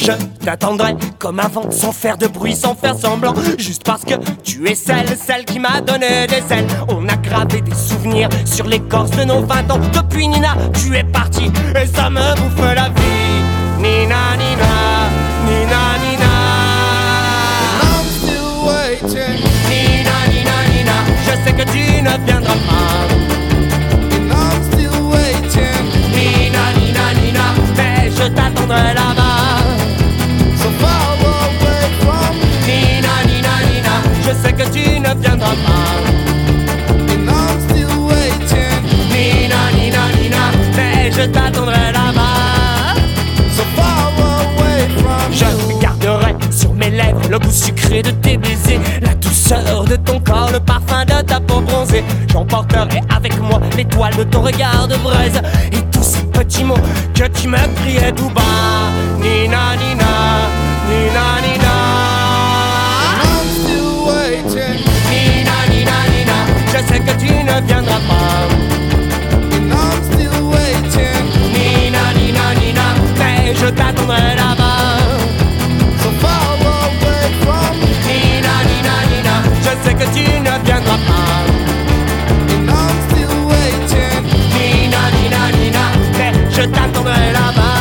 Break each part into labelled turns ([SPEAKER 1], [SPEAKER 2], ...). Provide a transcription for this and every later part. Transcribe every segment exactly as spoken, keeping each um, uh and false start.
[SPEAKER 1] Je t'attendrai comme avant, sans faire de bruit, sans faire semblant. Juste parce que tu es celle, celle qui m'a donné des ailes. On a gravé des souvenirs sur l'écorce de nos vingt ans. Depuis Nina, tu es partie et ça me bouffe la vie. Nina, Nina, Nina, Nina.
[SPEAKER 2] I'm still waiting.
[SPEAKER 1] Nina, Nina, Nina. Je sais que tu ne viendras pas.
[SPEAKER 2] And I'm still waiting.
[SPEAKER 1] Nina, Nina, Nina. Mais je t'attendrai là-bas.
[SPEAKER 2] So far away from me.
[SPEAKER 1] Nina, Nina, Nina. Je sais que tu ne viendras pas.
[SPEAKER 2] And I'm still waiting.
[SPEAKER 1] Nina, Nina, Nina. Mais je t'attendrai là-bas.
[SPEAKER 2] So far away from
[SPEAKER 1] Je
[SPEAKER 2] you.
[SPEAKER 1] garderai sur mes lèvres le goût sucré de tes baisers, la douceur de ton corps, le parfum de ta peau bronzée. J'emporterai avec moi l'étoile de ton regard de braise et tous ces petits mots que tu me criais tout bas. Nina, Nina, Nina, Nina.
[SPEAKER 2] I'm still waiting.
[SPEAKER 1] Nina, Nina, Nina. Je sais que tu ne viendras pas.
[SPEAKER 2] And I'm still waiting.
[SPEAKER 1] Nina, Nina, Nina. Mais je t'attendrai là-bas.
[SPEAKER 2] So far away from me.
[SPEAKER 1] Nina, Nina, Nina. Je sais que tu ne viendras pas.
[SPEAKER 2] And I'm still waiting.
[SPEAKER 1] Nina, Nina, Nina. Mais je t'attendrai là-bas.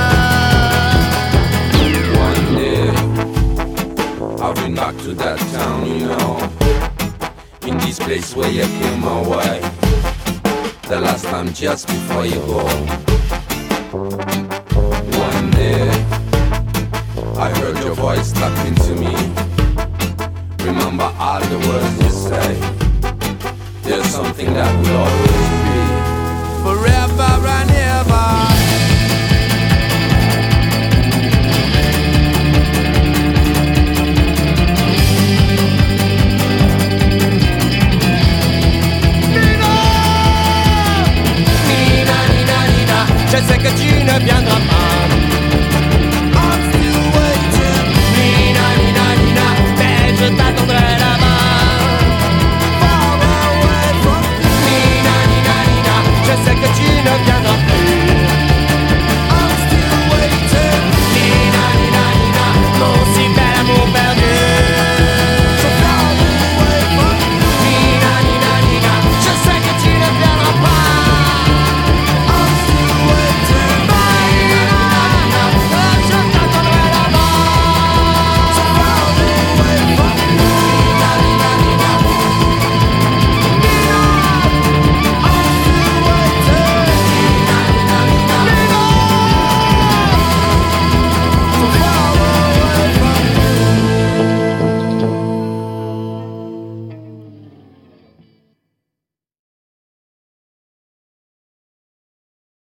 [SPEAKER 3] One day, I've been back to that town, you know, in this place where you came my way, the last time just before you go. One day, I heard your voice talking to me. Remember all the words you say. There's something that will always be
[SPEAKER 2] Forever and ever.